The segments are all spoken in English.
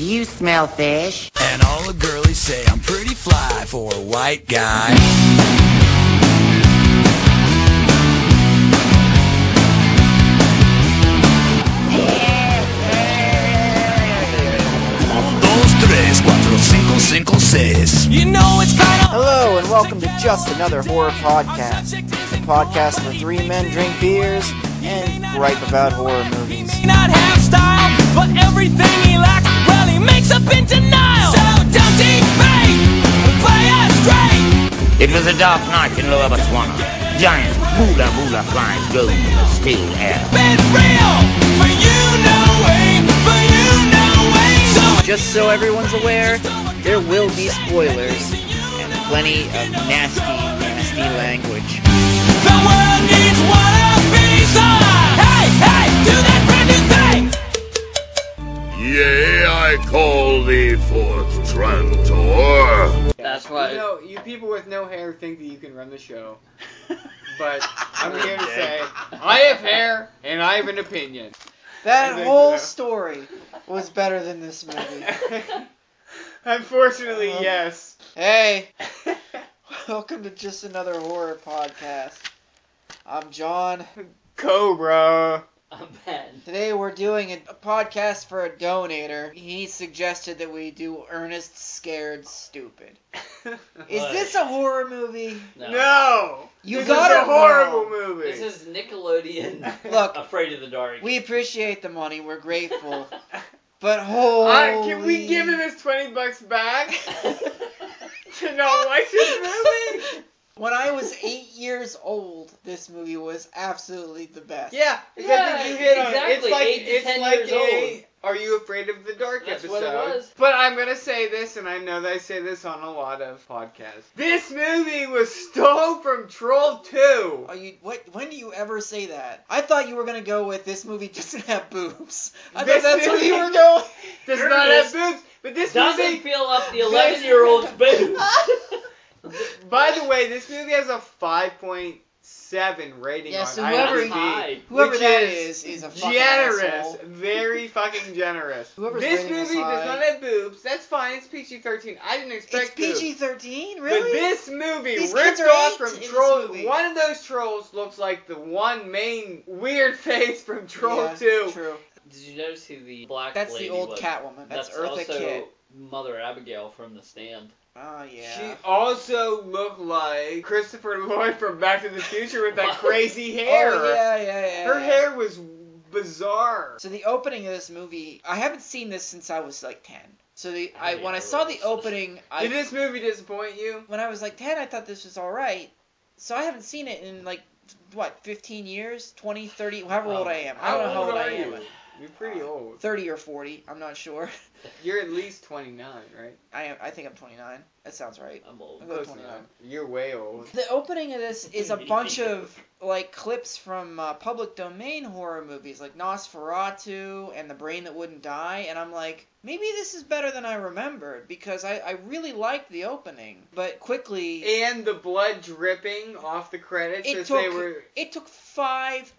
Do you smell fish? And all the girlies say I'm pretty fly for a white guy. You know it's kinda... Hello and welcome to Just Another Horror Podcast. A podcast where three men drink beers and gripe about horror movies. Not have style, but everything he lacks, well, he makes up in denial. So don't defame, play us straight. It was a dark night in Lower Botswana. Giant boola flies roamed in the still air. It's real, for you no way, for you no way. So Just so everyone's aware, there will be spoilers and plenty of nasty language. the world needs one of these. Hey, do that brand new thing. Yea, I call thee forth, Trantor. That's why. You know, you people with no hair think that you can run the show. But I'm here to say, I have hair, and I have an opinion. That I whole think so. story was better than this movie. Unfortunately, yes. Hey, welcome to Just Another Horror Podcast. I'm John. Cobra. I'm Ben. Today we're doing a podcast for a donator. He suggested that we do Ernest Scared Stupid. Is What? this a horror movie? No. You this gotta is a horrible know. movie. This is Nickelodeon. Look, Afraid of the Dark. we appreciate the money. We're grateful. But holy... Can we give him his $20 back to not like this movie? When I was 8 years old, this movie was absolutely the best. Yeah, because Yeah, I think you hit on it. exactly, It's like 8 to 10 like years a old. Are You Afraid of the Dark That's episode. what it was. But I'm gonna say this, and I know that I say this on a lot of podcasts. This movie was stole from Troll 2. Are you? What? When do you ever say that? I thought you were gonna go with this movie doesn't have boobs. I This thought that's where movie- you were going. Does You're not just- have boobs, but this Doesn't movie. feel up the 11-year-old's boobs. By the way, this movie has a 5.7 rating Yeah, on so IMDb. high. Whoever which that is is a fucking generous, asshole. very fucking generous. Whoever's This rating this movie does high- not have boobs. That's fine. It's PG-13. I didn't It's expect boobs. PG-13, But really? this movie These ripped kids are off 8 from in this Troll. movie. One of those trolls looks like the one main weird face from Troll Yeah, 2. True. Did you notice who the black That's lady the old was? Catwoman. That's Eartha also Kitt. Mother Abigail from The Stand. Oh yeah. She also looked like Christopher Lloyd from Back to the Future with that crazy hair. Oh yeah. Her hair was bizarre. So the opening of this movie, I haven't seen this since I was like 10. So I when I never saw the was. opening, Did this movie disappoint you? when I was like 10, I thought this was all right. So I haven't seen it in like, what, 15 years? 20, 30, however old I am. I don't know how old I am. You're pretty old. 30 or 40, I'm not sure. You're at least 29, right? I think I'm 29. That sounds right. I'm old. I'll go Close 29. enough. You're way old. The opening of this is a bunch of like clips from public domain horror movies like Nosferatu and The Brain That Wouldn't Die, and I'm like, maybe this is better than I remembered because I really liked the opening, but quickly And the blood dripping off the credits it as they took were... it took 5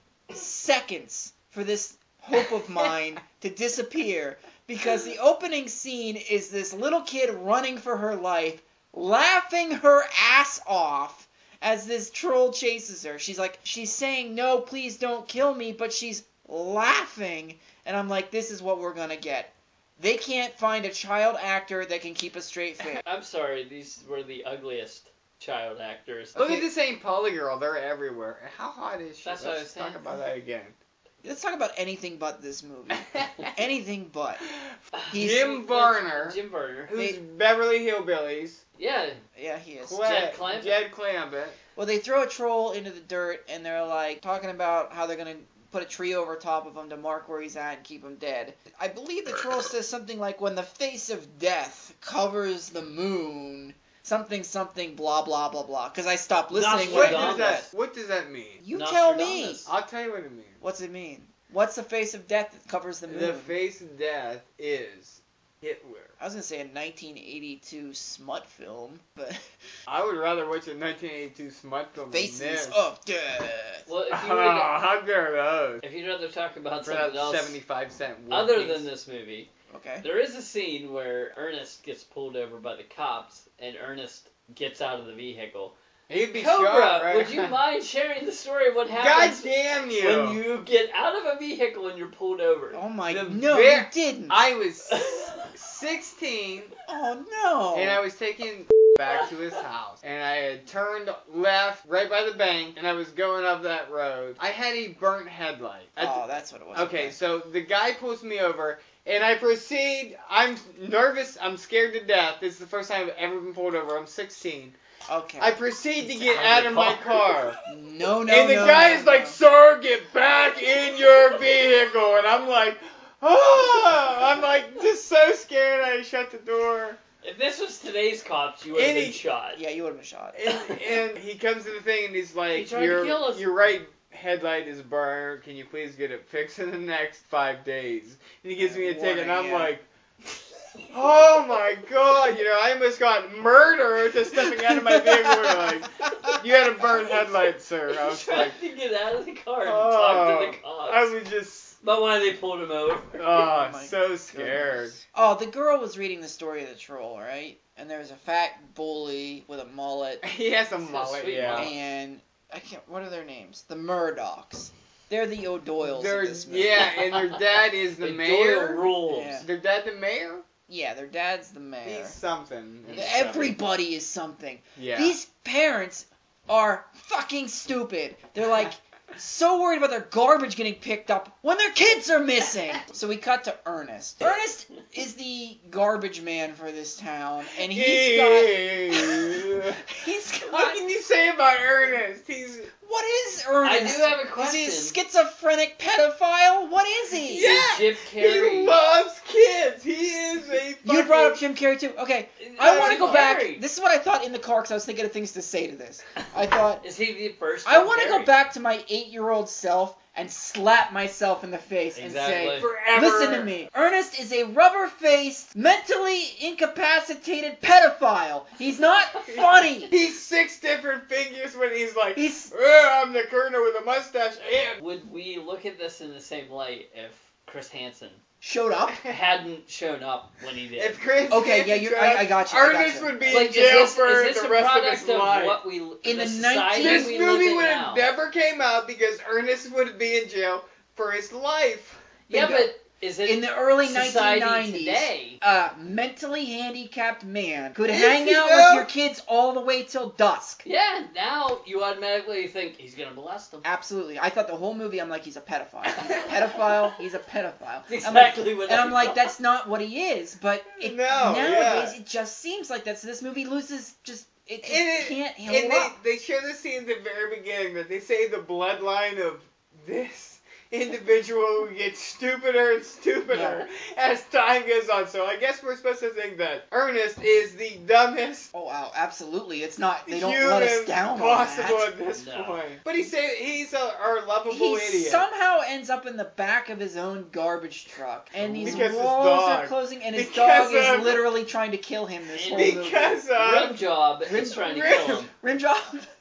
seconds for this hope of mine to disappear because the opening scene is this little kid running for her life, laughing her ass off as this troll chases her. She's saying, no, please don't kill me, but she's laughing, and I'm like, this is what we're gonna get. They can't find a child actor that can keep a straight face. I'm sorry, these were the ugliest child actors. Look Okay. at this St. Pauli girl. They're everywhere. And how hot is she? That's what I Let's was talk saying. about that again. Let's talk about anything but this movie. Anything but. He's- Jim Varner, Jim Varner. who's Beverly Hillbillies. Yeah. Yeah, he is. Jed Clampett. Jed Clampett. Well, they throw a troll into the dirt, and they're like talking about how they're gonna put a tree over top of him to mark where he's at and keep him dead. I believe the troll says something like, "When the face of death covers the moon, something blah blah blah blah." Because I stopped listening when I heard that. What does that mean? You tell me. Nostradamus. I'll tell you what it means. What's it mean? What's the face of death that covers the moon? The face of death is Hitler. I was gonna say a 1982 smut film, but I would rather watch a 1982 smut film than Faces this. of Death. Well, if Oh, you would, how good are those? if you'd rather talk about For something that else 75-cent other piece. than this movie, Okay. There is a scene where Ernest gets pulled over by the cops, and Ernest gets out of the vehicle. He'd be Cobra, shot, right? would you mind sharing the story of what God happens damn you! when you get out of a vehicle and you're pulled over? Oh my... The No, ver- you didn't. I was 16, Oh, no. and I was taking back to his house, and I had turned left right by the bank, and I was going up that road. I had a burnt headlight. Oh, that's what it was. Okay, so the guy pulls me over, and I proceed. I'm nervous. I'm scared to death. This is the first time I've ever been pulled over. I'm 16. Okay. I proceed to get out of my car. No, And the guy is like, "Sir, get back in your vehicle." And I'm like, I'm like just so scared. I shut the door. If this was today's cops, you would have been shot. Yeah, you would have been shot. And he comes to the thing and he's like, He tried to kill us. Your right headlight is burned. Can you please get it fixed in the next 5 days? And he gives me a ticket, and I'm like, oh my god, I almost got murdered just stepping out of my vehicle. Like, you had a burnt headlight, sir. I was He tried like, to get out of the car and talk to the cops. I was just, But why they pulled him over? my so scared. Oh, the girl was reading the story of the troll, right? And there was a fat bully with a mullet, He has a He's a mullet, sweet yeah. mullet. and what are their names? The Murdochs. They're the O'Doyles of this movie. Yeah, and their dad is the mayor. Doyle rules. Yeah. Their dad the mayor? Yeah, their dad's the mayor. He's something. Everybody is something. Yeah. These parents are fucking stupid. They're like so worried about their garbage getting picked up when their kids are missing. So we cut to Ernest. Ernest is the garbage man for this town, and he's got What can you say about Ernest? What is Ernest? I do have a question. Is he a schizophrenic pedophile? What is he? Yeah, Jim Carrey. he loves kids. He is a fucking... You brought up Jim Carrey too. Okay, I want to Jim go back. Carrey. This is what I thought in the car because I was thinking of things to say to this. I thought Is he the first? I Jim want to Carrey? go back to my 8-year-old self and slap myself in the face Exactly. and say, Forever. listen to me. Ernest is a rubber-faced, mentally incapacitated pedophile. He's not funny. He's 6 different figures when he's like, He's I'm the colonel with a mustache and... Would we look at this in the same light if Chris Hansen showed up. hadn't shown up when he did? If Chris Okay, yeah, Hansen I got you, I got Ernest you. would be Like, in jail for is this the a rest of product his of life. what we In the society This we movie live would in have now? never came out because Ernest would be in jail for his life. Yeah, Bingo. but is it In the early society 1990s, today? a mentally handicapped man could Is hang he out though? with your kids all the way till dusk. Yeah, now you automatically think he's gonna molest them. Absolutely. I thought the whole movie, I'm like, he's a pedophile. He's a pedophile. He's a pedophile. That's I'm like, exactly what and I I'm like, thought. that's not what he is. But No, nowadays, yeah. it just seems like that. So this movie loses just, it just And it- can't And hold up. they show the scene at the very beginning that they say the bloodline of this individual gets stupider and stupider as time goes on. So I guess we're supposed to think that Ernest is the dumbest Oh, wow, absolutely. It's not, they don't human let us down on possible that. at this No. point. But he's our lovable He idiot. somehow ends up in the back of his own garbage truck, and these Because his walls are dog. closing, and his Because dog is of- literally trying to kill him this whole movie. Because Rim Job is trying to kill him. Rim job.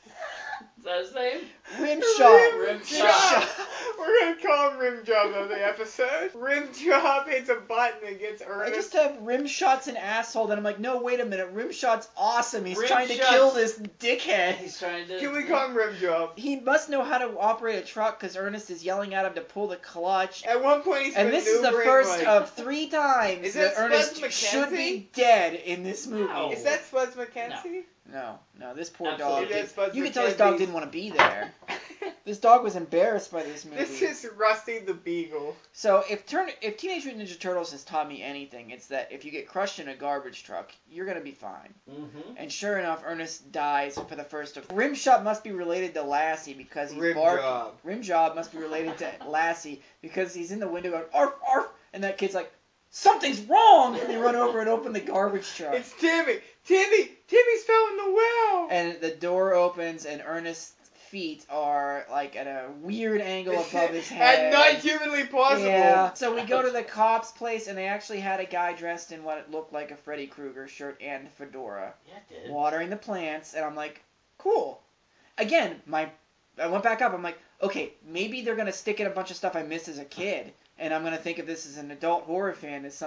Is that his name? Rim shot. Rim Job. shot. We're gonna call him Rim Job on the episode. Rim Job hits a button and gets I Ernest. just have Rim Shot's an asshole, and I'm like, no, wait a minute, Rim Shot's awesome. He's Rim trying to Shot's- kill this dickhead. He's trying to. Can we call him Rim Job? He must know how to operate a truck because Ernest is yelling at him to pull the clutch. At one point he's And this is the maneuvering, first like, of 3 times Is that that Ernest Spuds should MacKenzie? be dead in this movie. No. Is that Spuds McKenzie? No, this poor Absolutely. dog. Maybe that's Spuds You can tell this dog McKenzie's- didn't want to be there. This dog was embarrassed by this movie. This is Rusty the Beagle. So if Teenage Mutant Ninja Turtles has taught me anything, it's that if you get crushed in a garbage truck, you're gonna be fine. Mm-hmm. And sure enough, Ernest dies for the first of. Rimshot must be related to Lassie because he's Rim barking. Job. Rimjob must be related to Lassie because he's in the window going arf arf, and that kid's like, something's wrong, and they run over and open the garbage truck. It's Timmy. Timmy's fell in the well. And the door opens, and Ernest's feet are like at a weird angle above his head. And not humanly possible. Yeah. So we go to the cop's place, and they actually had a guy dressed in what looked like a Freddy Krueger shirt and fedora, Yeah, it did. watering the plants, and I'm like, cool. Again, I went back up. I'm like, okay, maybe they're gonna stick in a bunch of stuff I missed as a kid, and I'm gonna think of this as an adult horror fan as something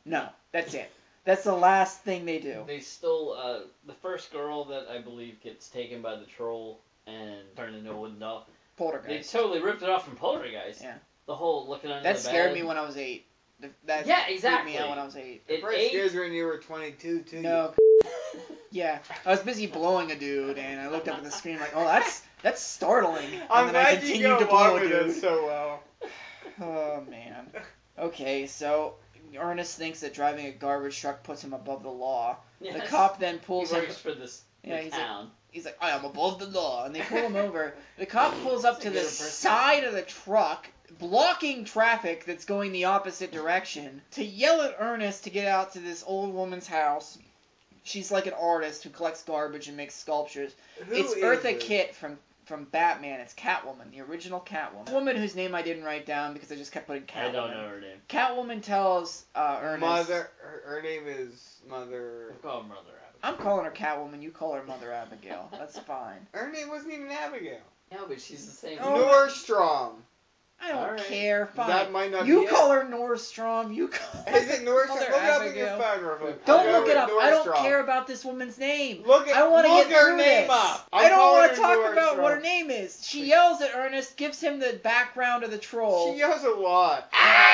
No, that's it. That's the last thing they do. They stole the first girl that I believe gets taken by the troll and turned into a wooden doll. They Poltergeist. totally ripped it off from Poltergeist. Yeah. The whole looking under That the bed. scared me when I was 8. That Yeah, freaked exactly. me out when I was 8. It It probably ate. scares when you were 22 too. No. Yeah, I was busy blowing a dude, and I looked up at the screen like, oh, that's startling. And I'm then I glad you continued go to blow along a with dude. it so well. Oh man. Okay, so Ernest thinks that driving a garbage truck puts him above the law. Yes. The cop then He pulls him. works for this Yeah, the he's town. He's like, I am above the law, and they pull him over. The cop pulls up That's to a the good impression. side of the truck, blocking traffic that's going the opposite direction, to yell at Ernest to get out to this old woman's house. She's like an artist who collects garbage and makes sculptures. Who It's is Eartha this? Kitt from Batman. It's Catwoman, the original Catwoman. Woman whose name I didn't write down because I just kept putting Catwoman. I don't know her name. Catwoman tells Ernest. Mother. Her name is Mother. We'll call her Mother Abigail. I'm calling her Catwoman. You call her Mother Abigail. That's fine. Her name wasn't even Abigail. Yeah, but she's the same. Oh, Nordstrom. I don't Alright. care. Fine. That might not You be call her Nordstrom. You call Is it Nordstrom? Mother Look it up in your Abigail. phone real quick. Don't I'll go look it with up. I don't Nordstrom. care about this woman's name. Look at I want to look get her through name this. up. I don't want want to talk about what her name is. She yells at Ernest, gives him the background of the troll, She yells a lot.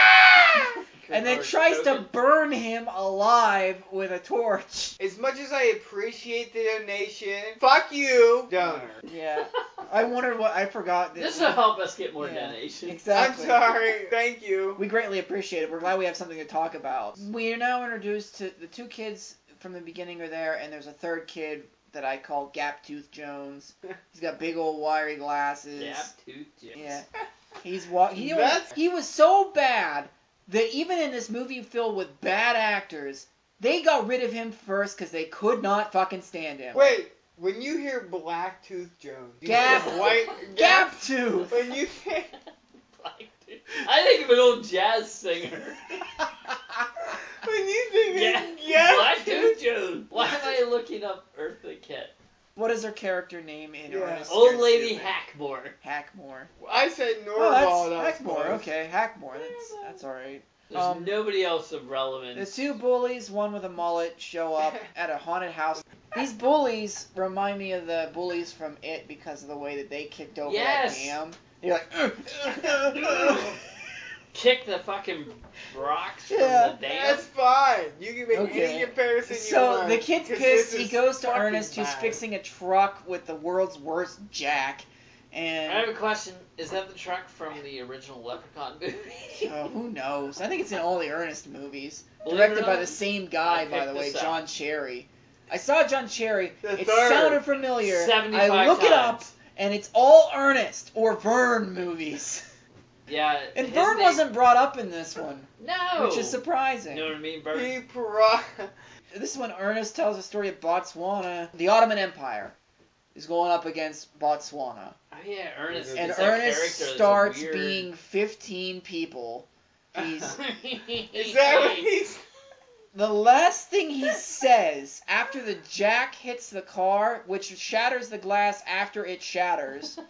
and then tries to burn him alive with a torch. As much as I appreciate the donation, fuck you, donor. Yeah. I wondered what I forgot. that- This will help us get more Yeah. donations. Exactly. I'm sorry. Thank you. We greatly appreciate it. We're glad we have something to talk about. We are now introduced to the two kids from the beginning are there, and there's a third kid that I call Gaptooth Jones. He's got big old wiry glasses. Gap tooth Jones. Yeah. He That's- he was so bad that even in this movie filled with bad actors, they got rid of him first because they could not fucking stand him. Wait, when you hear Blacktooth Jones, you Gap- hear white Gaptooth! When you think Black dude. I think of an old jazz singer. when you think Yeah. Black Tooth Jones. Why am I looking up Eartha Kitt? What is her character name in Yeah. Ernest Old Scared Lady Stupid? Hackmore. Hackmore. I said Oh, Norval. that's that was Hackmore. close. Okay, Hackmore. That's all right. There's nobody else of The relevance. two bullies, one with a mullet, show up at a haunted house. These bullies remind me of the bullies from It because of the way that they kicked over Yes. that dam. They're like, Kick the fucking rocks Yeah. from the dam. That's fine. You can make Okay. any comparison you So want. the kid's 'cause pissed. this He is goes to fucking Ernest, who's bad. fixing a truck with the world's worst jack. I have And a question. Is that the truck from the original Leprechaun movie? who knows? I think it's in all the Ernest movies. Believe it or Directed by not, the same guy, I by the picked way, this out. John Cherry. I saw John Cherry. The It third. sounded familiar. 75 I look it up, times. and it's all Ernest or Vern movies. Yeah. And his Vern name- wasn't brought up in this one, No. which is surprising. You know what I mean, Bert? He pro- This is when Ernest tells the story of Botswana. The Ottoman Empire is going up against Botswana. Oh yeah, Ernest. And is that Ernest character that's starts weird... being 15 people. He's Is that what he's? the last thing he says after the jack hits the car, which shatters the glass after it shatters.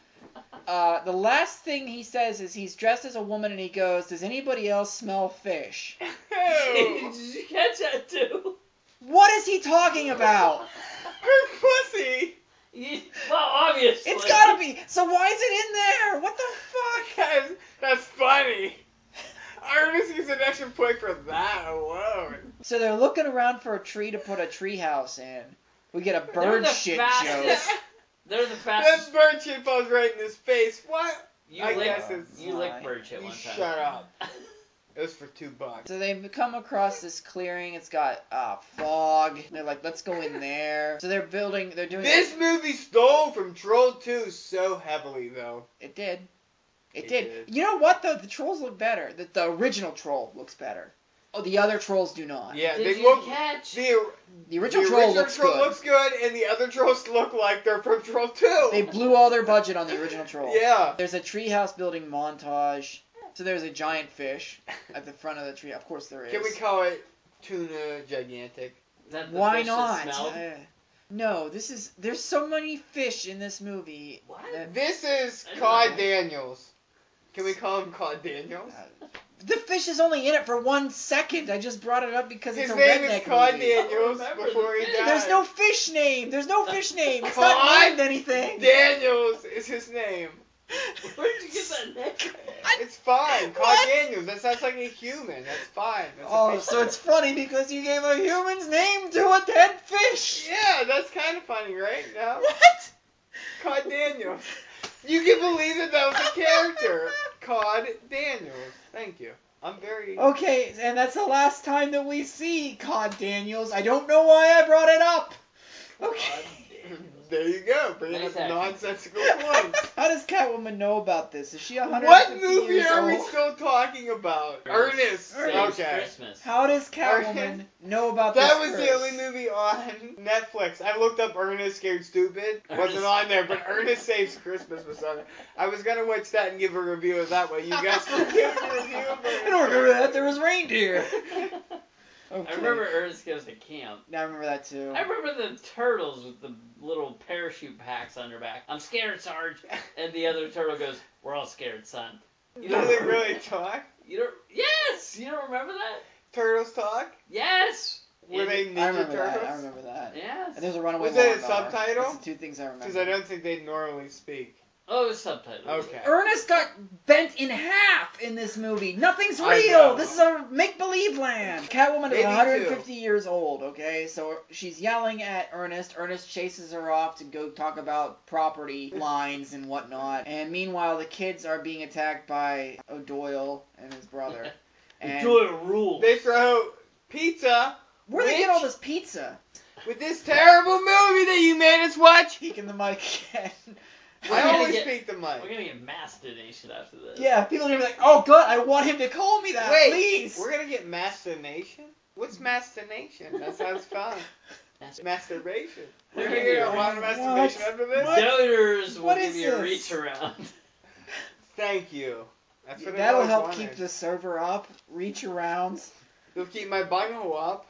The last thing he says is he's dressed as a woman and he goes, "Does anybody else smell fish?" Ew. Did you catch that too? What is he talking about? Her pussy. Well, obviously. It's gotta be. So why is it in there? What the fuck? That's funny. Ernest gets an extra point for that alone. So they're looking around for a tree to put a treehouse in. We get a They're bird the shit fastest. joke. They're the That fastest. bird shit falls right in his face. What? You I licked, guess it's you fine. licked bird shit You one time. shut up. It was for $2. So they come across this clearing. It's got fog. They're like, let's go in there. So they're doing. This movie stole from Troll 2 so heavily, though. It did. It It did. did. You know what though? The trolls look better. The original troll looks better. Oh, the other trolls do not. Yeah, Did they you look. catch? The original troll looks good. looks good, and the other trolls look like they're from Troll 2. They blew all their budget on the original troll. Yeah. There's a treehouse building montage. So there's a giant fish at the front of the tree. Of course there is. Can we call it Tuna Gigantic? Is that the Why fish that not? smelled? No, there's so many fish in this movie. What? that- This is I don't Cod know. Daniels. Can we call him Cod Daniels? The fish is only in it for 1 second. I just brought it up because His it's a name redneck is Cod movie. Daniels remember before he the- died. There's no fish name. There's no fish name. It's Cod not named anything. Daniels is his name. Where'd you get that name? It's fine. Cod What? Daniels. That sounds like a human. That's fine. That's a Oh, fish so name. it's funny because you gave a human's name to a dead fish. Yeah, that's kind of funny, right? No? What? Cod Daniels. You can believe that was a character. Cod Daniels. Thank you. I'm very... Okay, and that's the last time that we see Cod Daniels. I don't know why I brought it up. Okay. There you go. Bringing Nice up acting. nonsensical points. How does Catwoman know about this? Is she 150 What movie years are we old? still talking about? Ernest. Saves Okay. Christmas. How does Catwoman know about this? That was the curse? only movie on Netflix. I looked up Ernest Scared Stupid. Wasn't Ernest- on there, but Ernest Saves Christmas was on there. I was gonna watch that and give a review of that, but you guys can give a review of I don't remember that. There was reindeer. Okay. I remember Ernest Goes to Camp. I remember that too. I remember the turtles with the little parachute packs on their back. I'm scared, Sarge. And the other turtle goes, "We're all scared, son." Do they really talk? You don't? Yes. You don't remember that? Turtles talk? Yes. Were And- they I Ninja remember that. I Turtles? remember that. Yes. And there's a runaway Was it a lawnmower. subtitle? That's the two things I remember. Because I don't think they normally speak. Oh, it was subtitles. Okay. Ernest got bent in half in this movie. Nothing's I real. know. This is a make-believe land. Catwoman is Maybe 150 years old, okay? So she's yelling at Ernest. Ernest chases her off to go talk about property lines and whatnot. And meanwhile, the kids are being attacked by O'Doyle and his brother. And Enjoy rules. They throw pizza where do they get all this pizza? with this terrible movie that you made us watch. Speaking the mic again. We're I gonna always get- speak the We're mic. gonna get mass donation after this. Yeah, people are gonna be like, "Oh, good, I want him to call me that, Wait, please." we're gonna get masturbation? What's masturbation? That sounds fun. That's Masturbation. We're We're gonna gonna get get a lot of What? masturbation after this? What? Donors will What give is you a this? reach around. Thank you. That's what I That'll always help wanted. keep the server up. Reach arounds. It'll keep my bunghole up.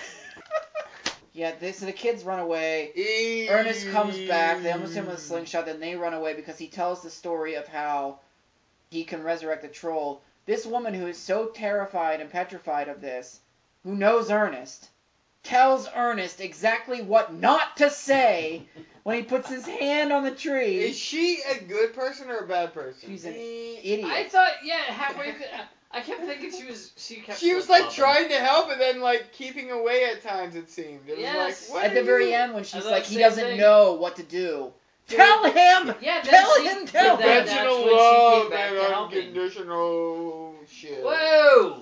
Yeah, so the kids run away. Ernest comes back. They almost hit him with a slingshot. Then they run away because he tells the story of how he can resurrect the troll. This woman who is so terrified and petrified of this, who knows Ernest, tells Ernest exactly what not to say when he puts his hand on the tree. Is she a good person or a bad person? She's an idiot. I thought, yeah, halfway through, I kept thinking she kept. She was like flip-flopping. trying to help and then like keeping away at times, it seemed. It was Yes. like, what At the are very you- end when I she's thought like, the he same doesn't thing. know what to do. Dude. Tell him! Yeah, then Tell she- him! Tell then him! that's Conventional when she love came back and to helping. unconditional shit. Whoa!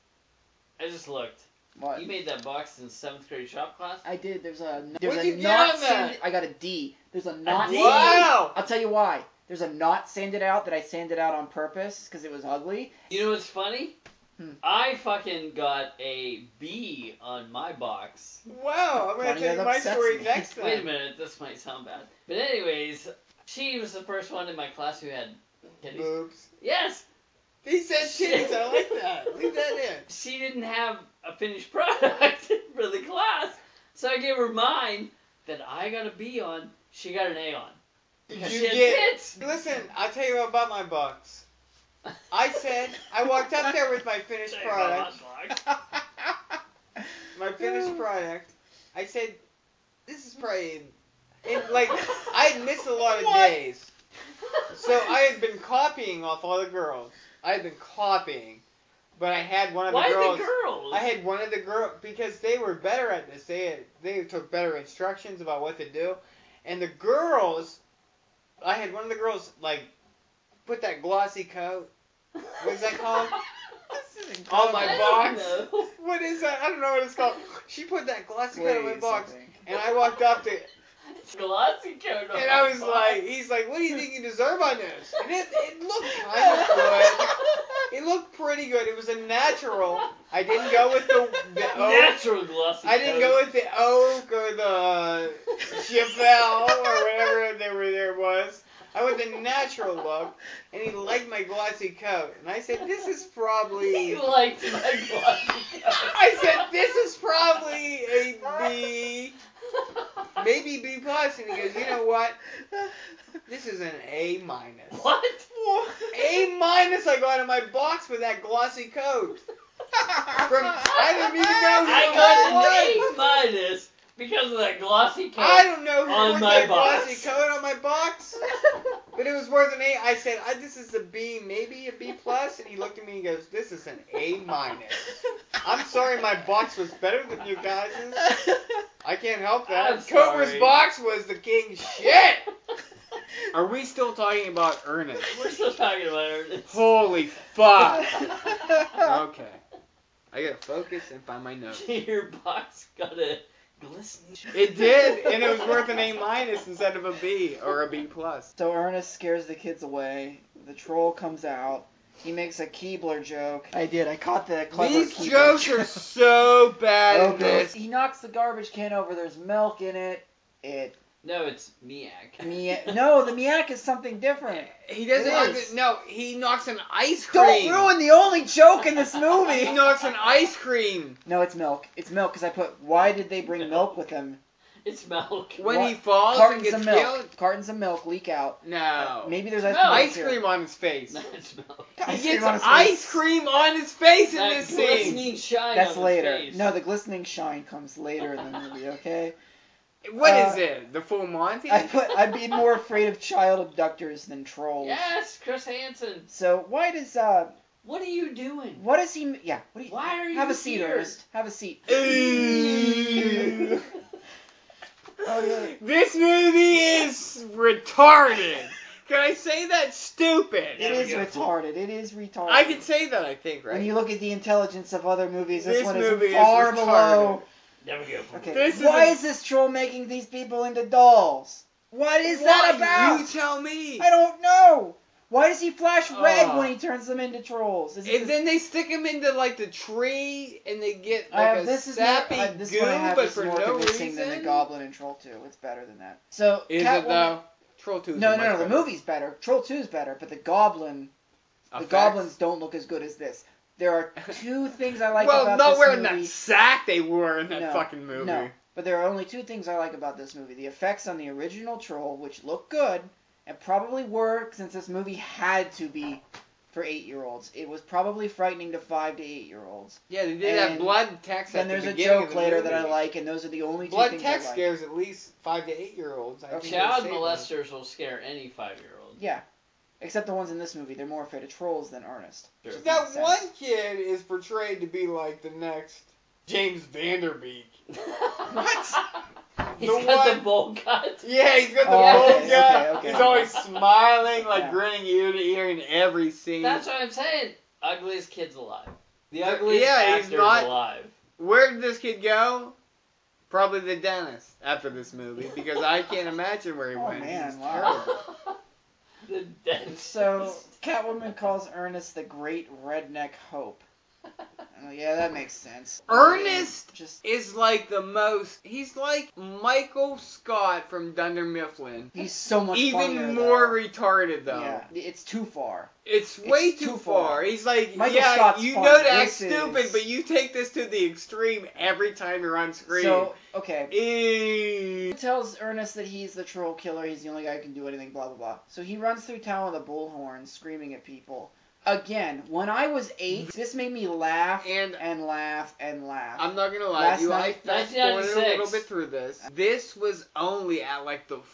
I just looked. What? You made that box in 7th grade shop class? I did. There's a What'd you get knot on that? sanded. I got a D. There's a knot. D? Wow! I'll tell you why. There's a knot sanded out that I sanded out on purpose because it was ugly. You know what's funny? Hmm. I fucking got a B on my box. Wow, I'm gonna Funny, tell you that my upsets story me. next time. Wait a minute, this might sound bad. But anyways, she was the first one in my class who had titties. Boobs. Yes! He said titties, I like that. Leave that in. She didn't have a finished product for the class. So I gave her mine that I got a B on, she got an A on. Because she had tits! Listen, I'll tell you about my box. I said, I walked up there with my finished Sorry about product. my box. My finished product. I said, this is probably, like, I had missed a lot of What? days. So I had been copying off all the girls. I had been copying. But I had one of Why the girls. the girls? I had one of the girls, because they were better at this. They took better instructions about what to do. And the girls, I had one of the girls, like, put that glossy coat. What is that called? On my I box. don't know. What is that? I don't know what it's called. She put that glossy coat on my Wait, box. something. And I walked up to It's glossy coat on and my I was box. like, he's like, what do you think you deserve on this? And it looked kind of good. It looked pretty good. It was a natural. I didn't go with the oak. Natural glossy I didn't coat. go with the oak or the Chevelle or whatever there was. I went the natural look, and he liked my glossy coat. And I said, this is He probably... liked my glossy coat. I said, this is probably a B, maybe B+. And he goes, you know what? This is an A minus. What? A minus I got in my box with that glossy coat. I didn't even know who I it got an was. A minus because of that glossy coat. I don't know who on put my that box. glossy coat on my box, but it was worth an A. I said, this is a B, maybe a B plus, and he looked at me and goes, this is an A minus. I'm sorry my box was better than you guys's. I can't help that. I'm Cobra's sorry. box was the king shit. Are we still talking about Ernest? We're still talking about Ernest. Holy fuck. Okay. I gotta focus and find my notes. Your box got a glistening. It did, and it was worth an A minus instead of a B or a B plus. So Ernest scares the kids away. The troll comes out. He makes a Keebler joke. I did. I caught the clever These Keebler jokes joke. are so bad So in good. this. He knocks the garbage can over. There's milk in it. No, it's Miak. No, the Miak is something different. He doesn't It knock is. it. No, he knocks an ice cream. Don't ruin the only joke in this movie. He knocks an ice cream. No, it's milk. It's milk because I put. Why did they bring milk with them? It's milk. When What? he falls and Cartons gets of milk. killed. Cartons of milk leak out. No. Maybe there's ice No. cream. Ice here. cream on his face. No, it's milk. He Ice gets cream on his ice face. cream on his face in That this scene. glistening shine That's on later. his face. No, the glistening shine comes later in the movie. Okay. What is it? The full Monty? I'd be more afraid of child abductors than trolls. Yes, Chris Hansen. So why does What are you doing? what does he? Yeah. What do you? Why are you Have a seat, here? Ernest. Have a seat. Ooh. Oh yeah. This movie is retarded. Can I say that? Stupid. It is retarded. It is retarded. I can say that, I think, right? When you look at the intelligence of other movies, this, This one movie is is far retarded. below. There we go. Okay. This is Why a- is this troll making these people into dolls? What is that about? You tell me. I don't know. Why does he flash red Oh. when he turns them into trolls? Is it And just- then they stick him into like the tree, and they get I like have, a this is sappy more, this goo, one I have but is for more no convincing reason. than the Goblin and Troll 2. It's better than that. So Is Catwoman, it though? Troll 2 is No, much no, no. The better. movie's better. Troll 2 is better, but the Goblin, the Effects? Goblins don't look as good as this. There are two things I like well, about not this wearing movie. that sack they wore in that No, fucking movie. No, but there are only two things I like about this movie: the effects on the original Troll, which look good and probably work, since this movie had to be for 8-year-olds. It was probably frightening to 5 to 8-year-olds. Yeah, they did that And blood text Then at the there's a beginning of joke the later movie. that I like, and those are the only two Blood things text I like. scares at least 5 to 8-year-olds. I Okay. think Child they say molesters will scare any 5-year-old. Yeah, except the ones in this movie. They're more afraid of trolls than Ernest. Sure. That Makes sense. one kid is portrayed to be like the next James Vanderbeek. What? He's The got one- the bowl cut. Yeah, he's got the Oh, bowl okay, cut. okay. He's always smiling, like Yeah. grinning ear to ear in every scene. That's what I'm saying. Ugliest kid's alive. The ugliest Yeah, he's actor's not- alive. Where did this kid go? Probably the dentist after this movie, because I can't imagine where he Oh, went. man, He's wow. terrible. The dentist. So Catwoman calls Ernest the Great Redneck Hope. Yeah, that makes sense. Ernest Just is like the most. He's like Michael Scott from Dunder Mifflin. he's so much funnier, Even more though. retarded though. Yeah, it's too far. It's way It's too too far. far. He's like, Michael yeah, Scott's you fun. know to act This stupid, is- but you take this to the extreme every time you're on screen. So okay. Ew. He tells Ernest that he's the troll killer, he's the only guy who can do anything, blah blah blah. So he runs through town with a bullhorn, screaming at people. Again, when I was 8, this made me laugh And- laugh and laugh. I'm not gonna lie Last to you, I night- fast forwarded a 1996. little bit through this. This was only at like the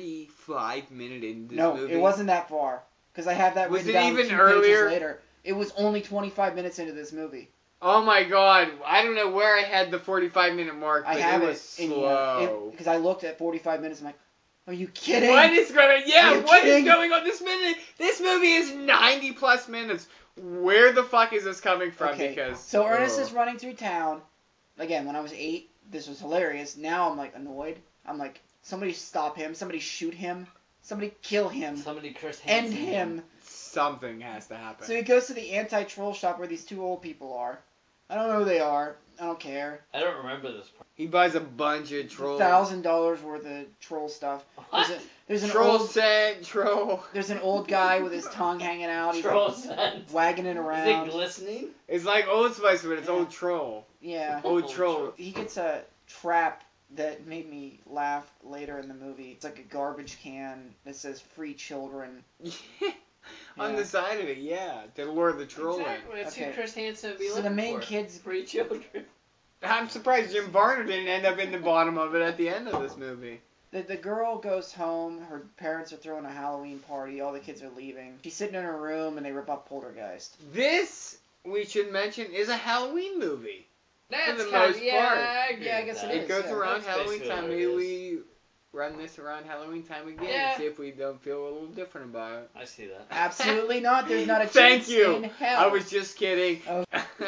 45-minute into this No, movie. it wasn't that far. Because I have that Was written it down even 2 earlier? pages later. It was only 25 minutes into this movie. Oh my god, I don't know where I had the 45-minute mark, but I have it was slow. because I looked at 45 minutes. I'm like, are you kidding? What is going? Yeah, Are you what is kidding? going on? This movie is 90 plus minutes. Where the fuck is this coming from? Okay, Because so Ernest ugh. is running through town. Again, when I was 8, this was hilarious. Now I'm like annoyed. I'm like, somebody stop him. Somebody shoot him. Somebody kill him. Somebody Chris End Hansen. him. Something has to happen. So he goes to the anti-troll shop where these 2 old people are. I don't know who they are. I don't care. I don't remember this part. He buys a bunch of trolls. $1,000 worth of troll stuff. What? There's an Troll old scent, troll. there's an old guy with his tongue hanging out. He's Troll like, scent. wagging it Is it around. glistening? It's like Old Spice, but it's Yeah. Old Troll. Yeah. Old Troll. He gets a trap that made me laugh later in the movie. It's like a garbage can that says "Free Children." On the side of it, yeah. To lure the troll Exactly. That's who Okay. Chris Hansen would be So looking the main for. kid's Free children. in. I'm surprised Jim Varner didn't end up in the bottom of it at the end of this movie. The girl goes home. Her parents are throwing a Halloween party. All the kids are leaving. She's sitting in her room and they rip up Poltergeist. This, we should mention, is a Halloween movie. That's the kind most of, yeah, part. I agree Yeah, I with guess that. it It is, goes yeah. around That's Halloween basically time. what it Maybe is. we run this around Halloween time again Yeah. and see if we don't feel a little different about it. I see that. Absolutely not. There's not a Thank chance you. in hell. I was just kidding. Oh.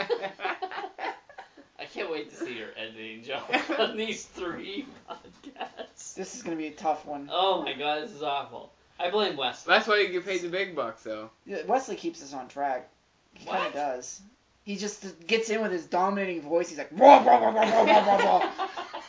I can't wait to see your editing job on these 3 podcasts. This is gonna be a tough one. Oh my god, this is awful. I blame Wesley. That's why you get paid the big bucks, though. Wesley keeps us on track. He kind What? of does. He just gets in with his dominating voice. He's like, "Wah, wah, wah, wah, wah, wah, wah, wah."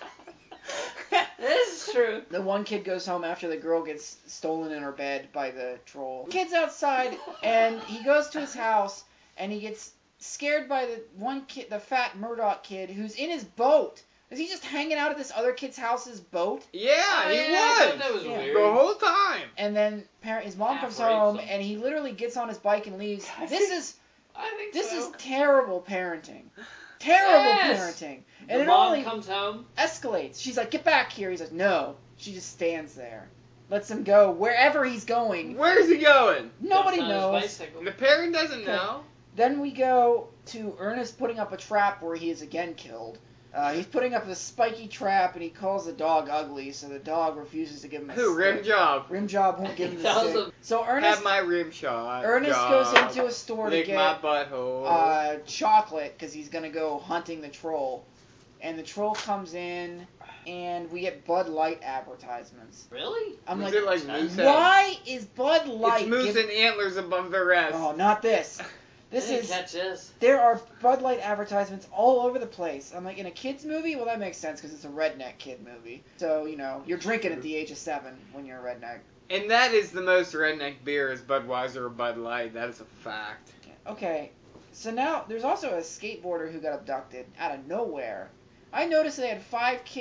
This is true. The one kid goes home after the girl gets stolen in her bed by the troll. The kid's outside, and he goes to his house, and he gets scared by the one kid, the fat Murdoch kid, who's in his boat. Is he just hanging out at this other kid's house's boat? Yeah, Oh, he yeah, I thought was. that was Yeah. weird. The whole time. And then his mom comes Half-rapes home, him. and he literally gets on his bike and leaves. I This think is so. terrible parenting. Terrible Yes. parenting. The And it mom only comes home. escalates. She's like, "Get back here." He's like, "No." She just stands there. Lets him go wherever he's going. Where's he going? Nobody jumps on his knows. bicycle. The parent doesn't Okay. know. Then we go to Ernest putting up a trap where he is again killed. He's putting up a spiky trap, and he calls the dog ugly, so the dog refuses to give him a Who? stick. Rim job. Rimjob won't give him He the tells stick. him, So Have Ernest my rim shot. Ernest job. goes into a store to Lick get my butthole. chocolate because he's gonna go hunting the troll, and the troll comes in, and we get Bud Light advertisements. really? I'm Is like, it like Moose Head? why is Bud Light? It's moose giv- and antlers above the rest. Oh, not this. This I didn't is. catch this. There are Bud Light advertisements all over the place. I'm like, in a kids movie? Well, that makes sense because it's a redneck kid movie. So, you're drinking at the age of 7 when you're a redneck. And that is the most redneck beer is Budweiser or Bud Light. That is a fact. Okay, so now there's also a skateboarder who got abducted out of nowhere. I noticed they had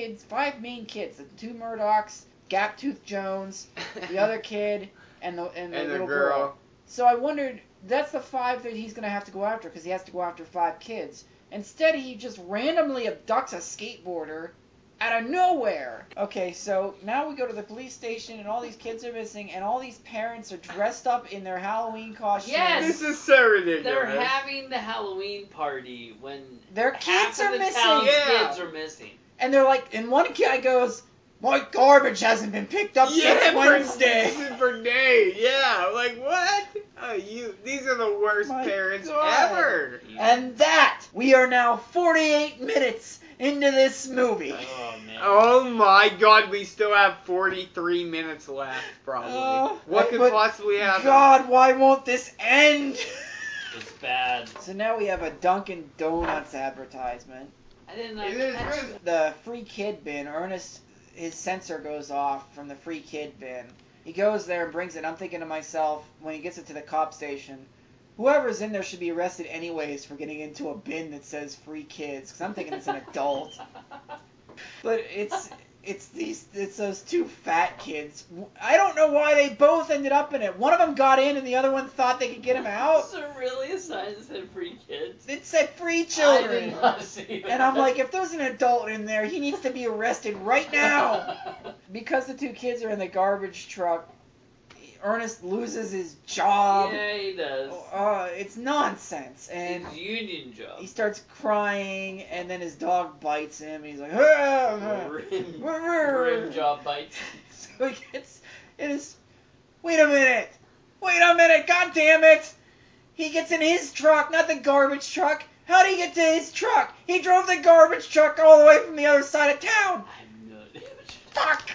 5 main kids. The 2 Murdochs, Gaptooth Jones, the other kid, and the And little the girl. So I wondered, that's the 5 that he's going to have to go after because he has to go after 5 kids. Instead, he just randomly abducts a skateboarder out of nowhere. Okay, so now we go to the police station and all these kids are missing and all these parents are dressed up in their Halloween costumes. Yes! This is so ridiculous. They're having the Halloween party when Their half kids of are the missing. town's Yeah. kids are missing. And they're like, and one guy goes, "My garbage hasn't been picked up since Wednesday." For days. Yeah. Like what? Oh, these are the worst My parents God. ever. And that, we are now 48 minutes into this movie. Oh man. Oh my God, we still have 43 minutes left, probably. Oh, what could but possibly happen? God, why won't this end? It's bad. So now we have a Dunkin' Donuts advertisement. I didn't It is catch good. it. The free kid bin, Ernest, his sensor goes off from the free kid bin. He goes there and brings it. I'm thinking to myself, when he gets it to the cop station, whoever's in there should be arrested anyways for getting into a bin that says free kids, because I'm thinking it's an adult. But it's those 2 fat kids. I don't know why they both ended up in it. One of them got in and the other one thought they could get him out. Is there really a sign that said free kids? It said free I children. did not see that. And I'm like, if there's an adult in there, he needs to be arrested right now. Because the 2 kids are in the garbage truck, Ernest loses his job. Yeah, he does. It's nonsense. And It's union job. he starts crying, and then his dog bites him, and he's like, "Ah!" Rim job bites. So he gets in his... Wait a minute! God damn it! He gets in his truck, not the garbage truck. How did he get to his truck? He drove the garbage truck all the way from the other side of town. I have no idea. Fuck!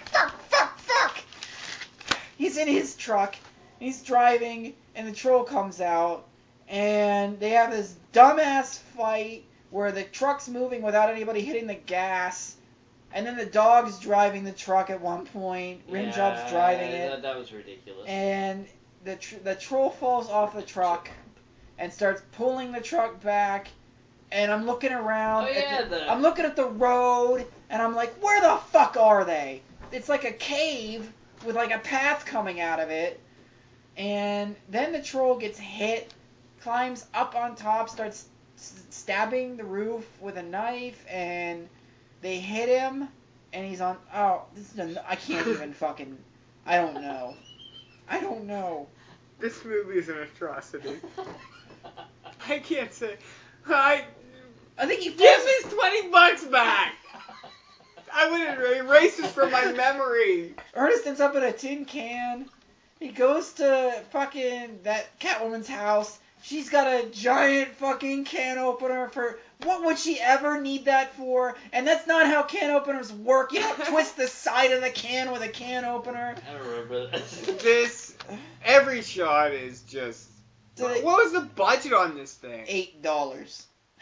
He's in his truck. He's driving, and the troll comes out, and they have this dumbass fight where the truck's moving without anybody hitting the gas, and then the dog's driving the truck at one point. Rimjob's driving it, That was ridiculous. and the troll falls off the truck and starts pulling the truck back. And I'm looking around. Oh, yeah, I'm looking at the road, and And I'm like, where the fuck are they? It's like a cave with like a path coming out of it. And then the troll gets hit, climbs up on top, starts stabbing the roof with a knife, and they hit him, and he's on... Oh, I can't even fucking... I don't know. This movie is an atrocity. I can't say... I think he... Give his $20 back! I would erase this from my memory. Ernest ends up in a tin can. He goes to fucking that Catwoman's house. She's got a giant fucking can opener for... What would she ever need that for? And that's not how can openers work. You don't twist the side of the can with a can opener. I don't remember that. This... Every shot is just... So they- What was the budget on this thing? $8.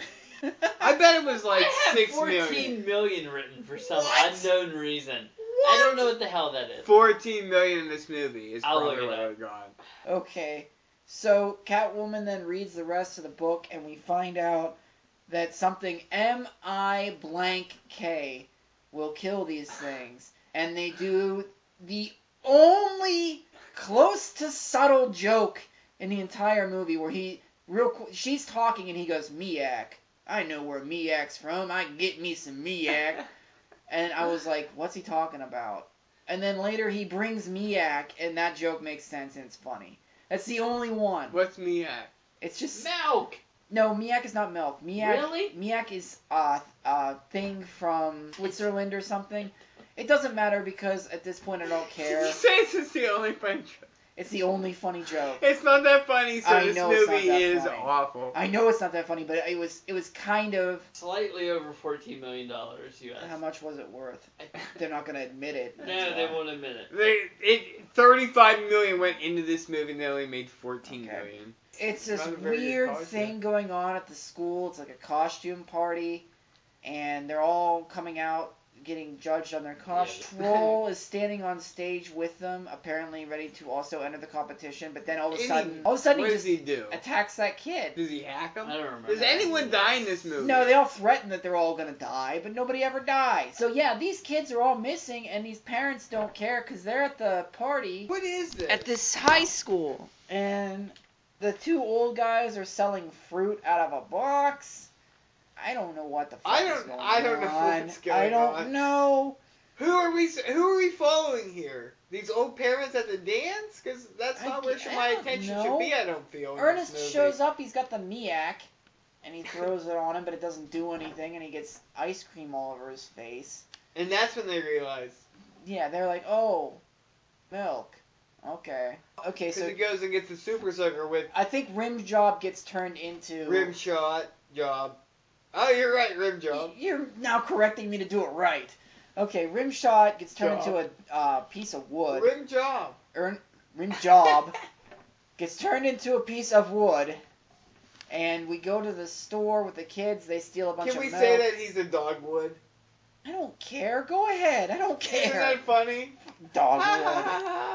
I bet it was like I have 6 $14 million. million written for some What? unknown reason. What? I don't know what the hell that is. 14 million in this movie is I'll probably look what it I up. would gone. Okay, so Catwoman then reads the rest of the book, and we find out that something M.I. blank K will kill these things. And they do the only close to subtle joke in the entire movie where she's talking and he goes, Miak. I know where Miak's from. I can get me some Miak. And I was like, what's he talking about? And then later he brings Miak, and that joke makes sense and it's funny. That's the only one. What's Miak? It's just... Milk! No, Miak is not milk. Miak, Really? Miak is a thing from Switzerland or something. It doesn't matter because at this point I don't care. You say this is the only funny joke. It's the only funny joke. It's not that funny, so I this know it's not movie that is funny. awful. I know it's not that funny, but it was kind of... Slightly over $14 million US. How much was it worth? They're not going to admit it. No, That's they why. won't admit it. 35 million went into this movie and they only made 14 Okay. million. It's this Not a very good weird costume. thing going on at the school. It's like a costume party, and they're all coming out getting judged on their costume. Yeah. Troll is standing on stage with them, apparently ready to also enter the competition. But then all of a sudden What he does just he do? attacks that kid. Does he hack him? I don't remember. Does anyone die in this movie? No, they all threaten that they're all gonna die, but nobody ever dies. So yeah, these kids are all missing, and these parents don't care because they're at the party What is this? at this high school, and the two old guys are selling fruit out of a box. I don't know what the fuck I is don't- going I don't know on. what's going I don't on. know. Who are we following here? These old parents at the dance? Because that's not where I my don't attention know. should be, I don't feel. in this Ernest movie. shows up, he's got the Miak, and he throws it on him, but it doesn't do anything, and he gets ice cream all over his face. And that's when they realize. Yeah, they're like, oh, milk. Okay. Okay, Because so he goes and gets the super sucker with I think Rim Job gets turned into... rim shot job. Oh, you're right, rim job. You're now correcting me to do it right. Okay, Rim Shot gets turned Job. into a piece of wood. Rim job. Rim Job gets turned into a piece of wood, and we go to the store with the kids. They steal a bunch Can of we milk. say that he's a dogwood? I don't care. Go ahead. I don't Isn't care. that funny? Dogwood.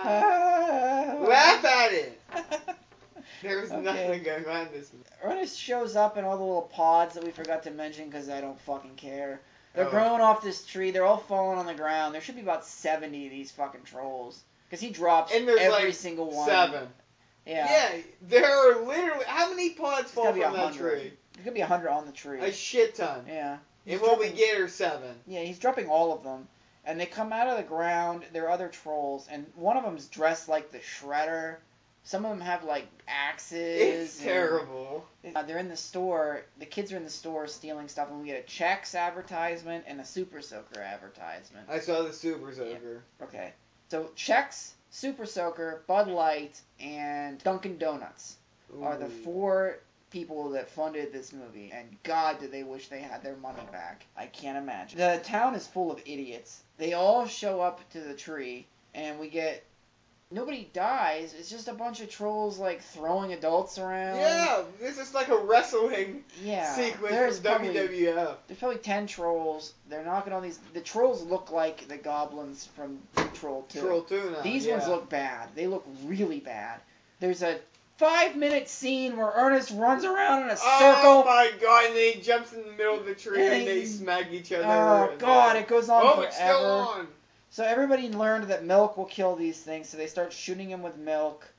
Laugh at it. There was Okay. nothing going on in this movie. Ernest shows up in all the little pods that we forgot to mention because I don't fucking care. They're Oh. growing off this tree. They're all falling on the ground. There should be about 70 of these fucking trolls. Because he drops And there's every like single one. 7. Yeah. Yeah, there are literally... How many pods It's fall gotta from be that 100. tree? There's going to be 100 on the tree. A shit ton. Yeah. And what we get are 7. Yeah, he's dropping all of them. And they come out of the ground. They're other trolls. And one of them's dressed like the Shredder. Some of them have, like, axes. It's and- terrible. They're in the store. The kids are in the store stealing stuff. And we get a Chex advertisement and a Super Soaker advertisement. I saw the super soaker. Okay. So Chex, Super Soaker, Bud Light, and Dunkin' Donuts are the Ooh. 4 people that funded this movie, and God, do they wish they had their money back. I can't imagine. The town is full of idiots. They all show up to the tree, and we get... Nobody dies. It's just a bunch of trolls, like, throwing adults around. Yeah, this is like a wrestling Yeah. sequence There's from probably, WWF. there's probably 10 trolls. They're knocking on these... The trolls look like the goblins from Troll 2. Troll 2 now. These yeah. ones look bad. They look really bad. There's a 5-minute scene where Ernest runs around in a Oh circle. my god, and then he jumps in the middle of the tree and And they he- smack each other. Oh and god, then- it goes on Oh, forever. it's still on! So everybody learned that milk will kill these things, so they start shooting him with milk.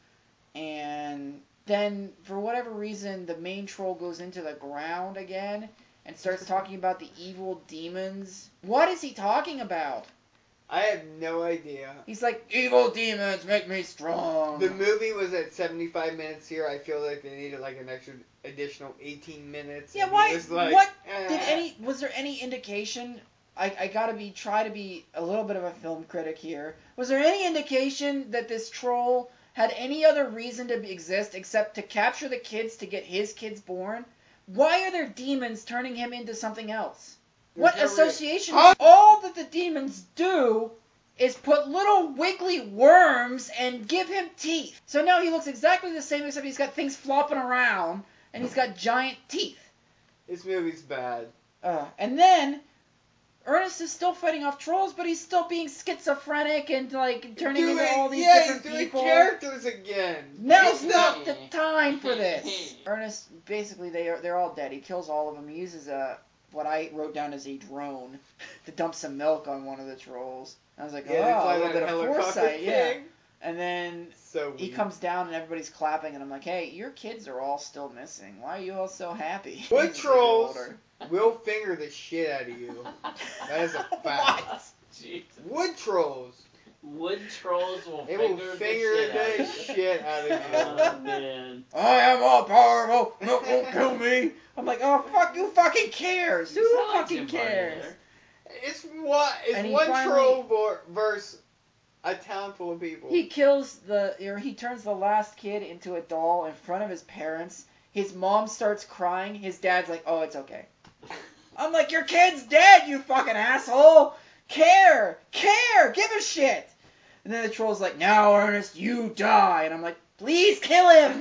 And then, for whatever reason, the main troll goes into the ground again and starts talking about the evil demons. What is he talking about? I have no idea. He's like, evil demons make me strong. The movie was at 75 minutes here. I feel like they needed like an extra additional 18 minutes. Yeah, and why? it was like, What eh. was there any indication? I gotta try to be a little bit of a film critic here. Was there any indication that this troll had any other reason to exist except to capture the kids to get his kids born? Why are there demons turning him into something else? What There's no association? Huh? All that the demons do is put little wiggly worms and give him teeth. So now he looks exactly the same except he's got things flopping around and he's got giant teeth. This movie's bad. And then Ernest is still fighting off trolls, but he's still being schizophrenic and like turning into all these different he's doing people. characters again. Now's not the time for this. Ernest, basically, they're all dead. He kills all of them. He uses what I wrote down as a drone to dump some milk on one of the trolls. I was like, Yeah, they oh, fly a little that bit of helicopter foresight, yeah. thing. And then So he weird. comes down and everybody's clapping, and I'm like, hey, your kids are all still missing. Why are you all so happy? Wood He's trolls older. will finger the shit out of you. That is a fact. What? Jesus. Wood trolls. Wood trolls will They will finger finger the the shit out of you. shit out of Oh, man. I am all powerful. Milk won't kill me. I'm like, oh fuck, who fucking cares? You Who sound like fucking Jim Varney cares? there. you. It's And he one finally- troll versus a town full of people. He turns the last kid into a doll in front of his parents. His mom starts crying. His dad's like, oh, it's okay. I'm like, your kid's dead, you fucking asshole. Care, give a shit. And then the troll's like, now, Ernest, you die. And I'm like, please kill him.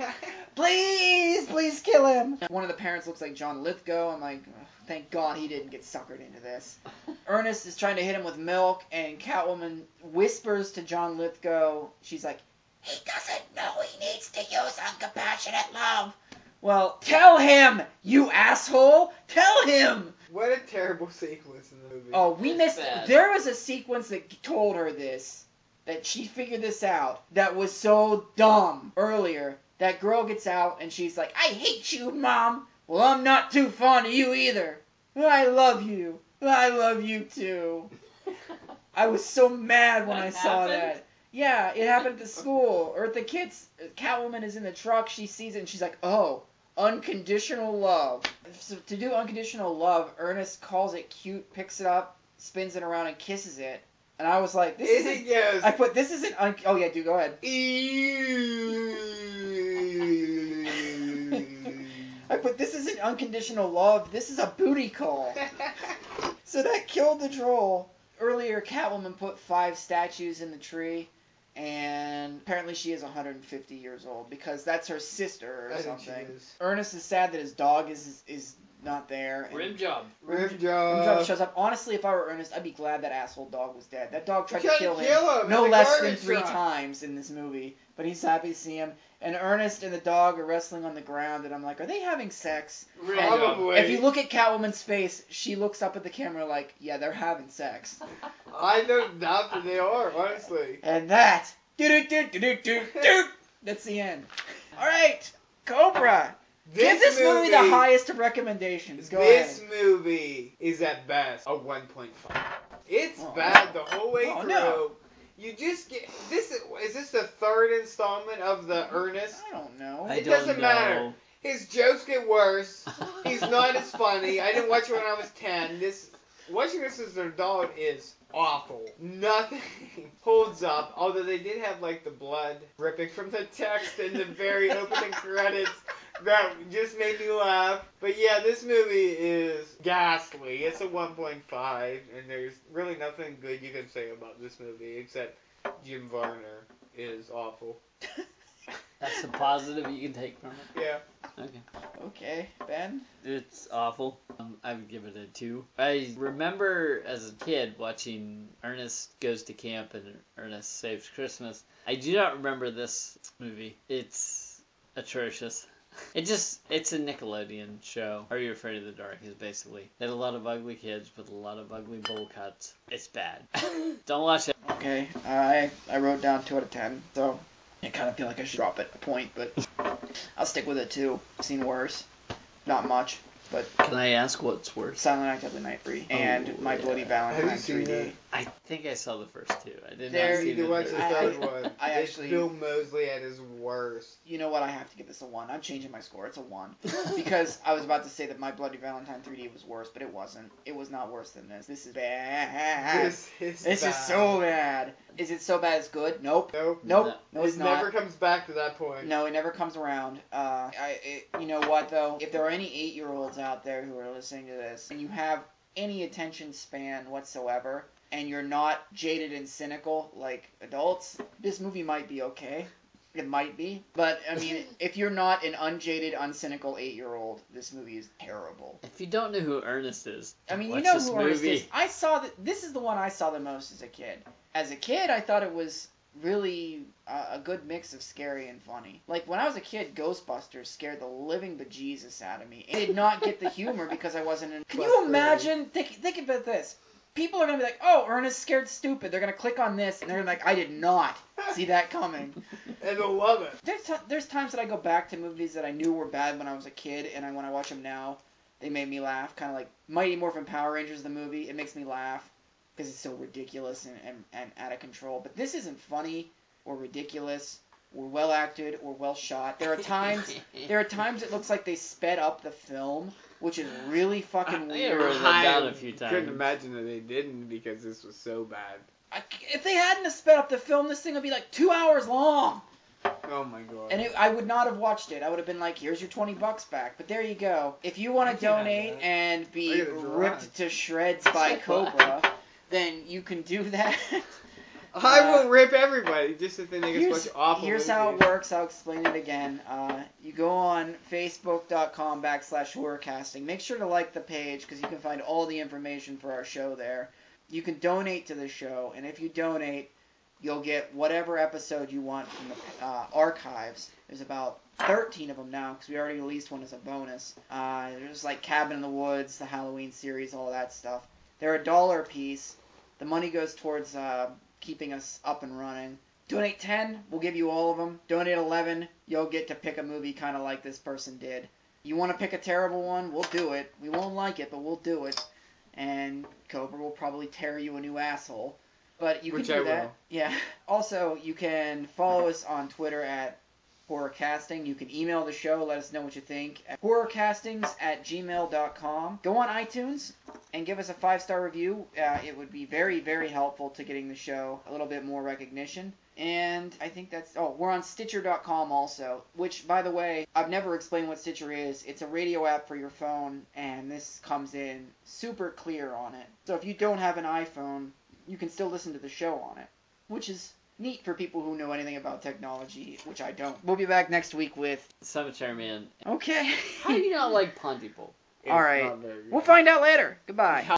Please kill him. One of the parents looks like John Lithgow. I'm like, oh, thank God he didn't get suckered into this. Ernest is trying to hit him with milk, and Catwoman whispers to John Lithgow, she's like, he doesn't know he needs to use uncompassionate love. Well, tell him, you asshole. Tell him. What a terrible sequence in the movie. Oh, we It's missed. bad. There was a sequence that told her this, that she figured this out, that was so dumb earlier. That girl gets out and she's like, I hate you, Mom. Well, I'm not too fond of you either. I love you. I love you too. I was so mad when That I saw happened? that. Yeah, it happened at the school. Or at the kids. Catwoman is in the truck. She sees it and she's like, oh, unconditional love. So to do unconditional love, Ernest calls it cute, picks it up, spins it around, and kisses it. And I was like, this He isn't... goes, I put, this isn't... Oh, yeah, dude, go ahead. I put, this isn't unconditional love. This is a booty call. So that killed the troll. Earlier, Catwoman put 5 statues in the tree, and apparently she is 150 years old because that's her sister or I think she something. is. Ernest is sad that his dog is not there. And Rim job. Rimjob shows up. Honestly, if I were Ernest, I'd be glad that asshole dog was dead. That dog tried to Tried kill to him, kill him no in the less than garbage 3 truck. times in this movie. But he's happy to see him. And Ernest and the dog are wrestling on the ground, and I'm like, are they having sex? Rim And job. Probably. if you look at Catwoman's face, she looks up at the camera like, yeah, they're having sex. I don't doubt that they are, honestly. And that, that's the end. All right, Cobra. Give this movie the highest of recommendations. Go This ahead. movie is at best a 1.5. It's Oh, bad the whole way Oh, through. no. You just get this. Is this the 3rd installment of the Ernest? I don't know. It doesn't matter. His jokes get worse. He's not as funny. I didn't watch it when I was 10. Watching this as an adult is awful. Nothing holds up. Although they did have like the blood dripping from the text in the very opening credits. That just made me laugh. But yeah, this movie is ghastly. It's a 1.5, and there's really nothing good you can say about this movie except Jim Varner is awful. That's a positive you can take from it. Yeah. Okay. Okay, Ben. It's awful. I would give it a 2. I remember as a kid watching Ernest Goes to Camp and Ernest Saves Christmas. I do not remember this movie. It's atrocious. It's a Nickelodeon show. Are You Afraid of the Dark is basically. They had a lot of ugly kids with a lot of ugly bowl cuts. It's bad. Don't watch it. Okay, I wrote down 2 out of 10, so I kind of feel like I should drop it a point, but I'll stick with it too. I've seen worse. Not much, but Can I ask what's worse? Silent Night, Deadly Night 3 and My Bloody Valentine Have you seen 3D. that? I think I saw the first two. I did There- not see You the watch the third. third one. I It's actually- Bill Moseley at his worst. You know what? I have to give this a 1. I'm changing my score. It's a 1. Because I was about to say that My Bloody Valentine 3D was worse, but it wasn't. It was not worse than this. This is bad. This is This is bad. so bad. Is it so bad it's good? Nope. Nope. Nope. No, It it's not. never comes back to that point. No, it never comes around. You know what, though? If there are any 8-year-olds out there who are listening to this, and you have any attention span whatsoever, and you're not jaded and cynical like adults, this movie might be okay. It might be. But, I mean, if you're not an unjaded, uncynical 8-year-old, this movie is terrible. If you don't know who Ernest is, I mean, you watch know this who movie. Ernest is. I saw that. This is the one I saw the most as a kid. As a kid, I thought it was really a good mix of scary and funny. Like, when I was a kid, Ghostbusters scared the living bejesus out of me. I did not get the humor because I wasn't in... Can you imagine? Think about this. People are going to be like, oh, Ernest scared stupid. They're going to click on this, and they're like, I did not see that coming. And they'll love it. There's times that I go back to movies that I knew were bad when I was a kid, and when I watch them now, they made me laugh. Kind of like Mighty Morphin Power Rangers, the movie. It makes me laugh because it's so ridiculous and out of control. But this isn't funny or ridiculous or well acted or well shot. There are times it looks like they sped up the film, which is really fucking I weird. wrote that down a few couldn't times. imagine that they didn't because this was so bad. If they hadn't have sped up the film, this thing would be like 2 hours long. Oh my god. And I would not have watched it. I would have been like, here's your $20 back. But there you go. If you want to can have donate that. and be I gotta drive. ripped to shreds by Cobra, then you can do that. I will rip everybody just if they make us Here's, watch awful here's movies. how it works. I'll explain it again. You go on Facebook.com/horrorcasting. Make sure to like the page because you can find all the information for our show there. You can donate to the show, and if you donate, you'll get whatever episode you want from the archives. There's about 13 of them now because we already released one as a bonus. There's like Cabin in the Woods, the Halloween series, all that stuff. They're $1 a piece. The money goes towards keeping us up and running. Donate 10, we'll give you all of them. Donate 11, you'll get to pick a movie kind of like this person did. You want to pick a terrible one? We'll do it. We won't like it, but we'll do it. And Cobra will probably tear you a new asshole. But you can Which do I that. will. Yeah. Also, you can follow us on Twitter at HorrorCasting. You can email the show, let us know what you think at horrorcastings@gmail.com. Go on iTunes and give us a 5-star review. It would be very, very helpful to getting the show a little bit more recognition. And I think we're on Stitcher.com also, which, by the way, I've never explained what Stitcher is. It's a radio app for your phone, and this comes in super clear on it. So if you don't have an iPhone, you can still listen to the show on it, which is neat for people who know anything about technology, which I don't. We'll be back next week with... Cemetery Man. Okay. How do you not like Pontypool? It's All right. not very good. We'll find out later. Goodbye.